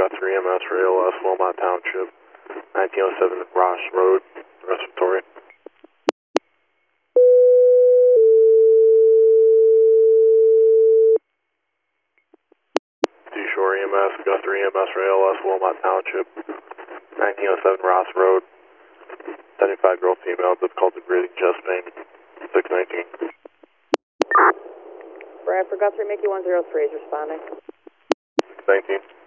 Guthrie EMS for ALS, Wilmot Township, 1907 Ross Road, respiratory. Seashore EMS, Guthrie EMS for ALS, Wilmot Township, 1907 Ross Road, 75-year-old female, difficulty breathing, chest pain, 619. Bradford Guthrie, Mickey 103 is responding. Thank you.